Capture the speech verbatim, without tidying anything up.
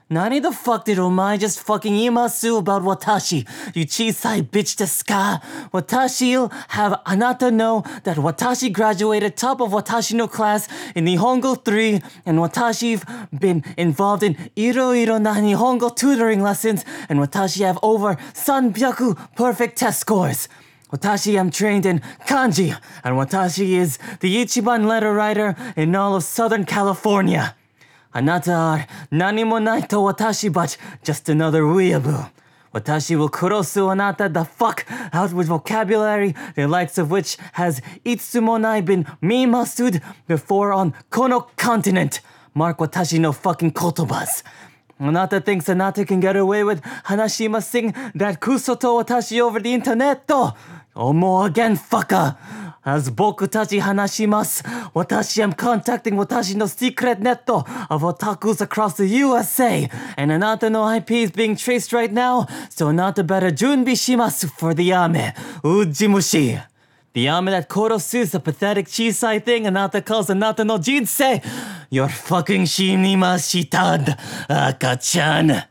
Nani the fuck did omae just fucking imasu about watashi, you chisai bitch desu ka? Watashi'll have anata know that watashi graduated top of watashi no class in Nihongo three, and watashi've been involved in iro-iro na Nihongo tutoring lessons, and watashi have over sanbyaku perfect test scores. Watashi am trained in kanji, and watashi is the ichiban letter writer in all of Southern California. Anata are nani mo nai to watashi but just another weeaboo. Watashi will kurosu anata the fuck out with vocabulary the likes of which has itsumonai been mimasued before on kono continent. Mark watashi no fucking kotobas. Anata thinks Anata can get away with Hanashima sing that kusoto watashi over the internet though. Omo again, fucker. As boku tachi hanashimasu, watashi am contacting watashi no secret netto of otakus across the U S A, and Anata no I P is being traced right now, so Anata better junbi shimasu for the ame, ujimushi. The ame that korosu is a pathetic chisai thing Anata calls Anata no jinsei. You're fucking shinimashita, Akachan.